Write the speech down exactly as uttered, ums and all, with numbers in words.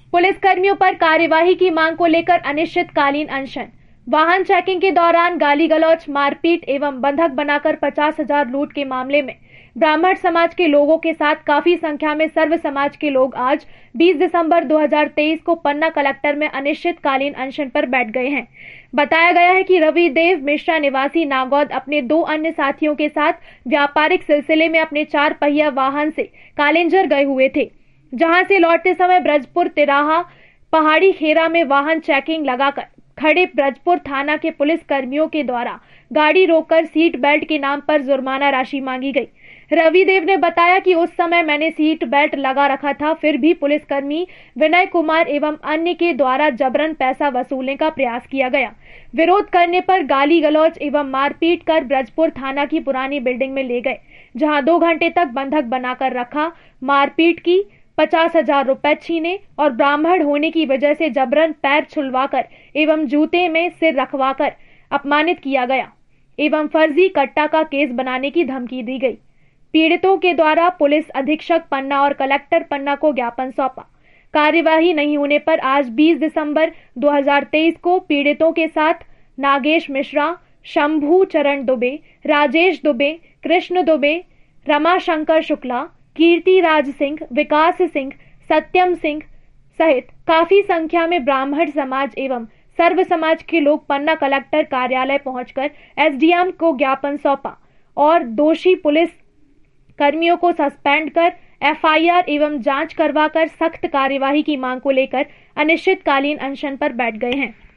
Police कर्मियों पर कार्यवाही की मांग को लेकर अनिश्चितकालीन अनशन। वाहन चेकिंग के दौरान गाली गलौज, मारपीट एवं बंधक बनाकर पचास हजार लूट के मामले में ब्राह्मण समाज के लोगों के साथ काफी संख्या में सर्व समाज के लोग आज बीस दिसंबर दो हज़ार तेईस को पन्ना कलेक्टर में अनिश्चितकालीन अनशन पर बैठ गए हैं। बताया गया है कि रवि देव मिश्रा निवासी नागौद अपने दो अन्य साथियों के साथ व्यापारिक सिलसिले में अपने चार पहिया वाहन से कालिंजर गए हुए थे, जहां से लौटते समय ब्रजपुर तिराहा पहाड़ी खेरा में वाहन चेकिंग लगाकर खड़े ब्रजपुर थाना के पुलिस कर्मियों के द्वारा गाड़ी रोककर सीट बेल्ट के नाम पर जुर्माना राशि मांगी गई। रवि देव ने बताया कि उस समय मैंने सीट बेल्ट लगा रखा था, फिर भी पुलिसकर्मी विनय कुमार एवं अन्य के द्वारा जबरन पैसा वसूलने का प्रयास किया गया। विरोध करने पर गाली गलौज एवं मारपीट कर ब्रजपुर थाना की पुरानी बिल्डिंग में ले गए, जहां दो घंटे तक बंधक बनाकर रखा, मारपीट की, पचास हजार रुपए छीने और ब्राह्मण होने की वजह से जबरन पैर छुलवाकर एवं जूते में सिर रखवाकर अपमानित किया गया एवं फर्जी कट्टा का केस बनाने की धमकी दी गई। पीड़ितों के द्वारा पुलिस अधीक्षक पन्ना और कलेक्टर पन्ना को ज्ञापन सौंपा। कार्यवाही नहीं होने पर आज बीस दिसंबर दो हज़ार तेईस को पीड़ितों के साथ नागेश मिश्रा, शंभू चरण दुबे, राजेश दुबे, कृष्ण दुबे, रमाशंकर शुक्ला, कीर्ति राज सिंह, विकास सिंह, सत्यम सिंह सहित काफी संख्या में ब्राह्मण समाज एवं सर्व समाज के लोग पन्ना कलेक्टर कार्यालय पहुंचकर एसडीएम को ज्ञापन सौंपा और दोषी पुलिस कर्मियों को सस्पेंड कर एफआईआर एवं जांच करवाकर सख्त कार्यवाही की मांग को लेकर अनिश्चितकालीन अनशन पर बैठ गए हैं।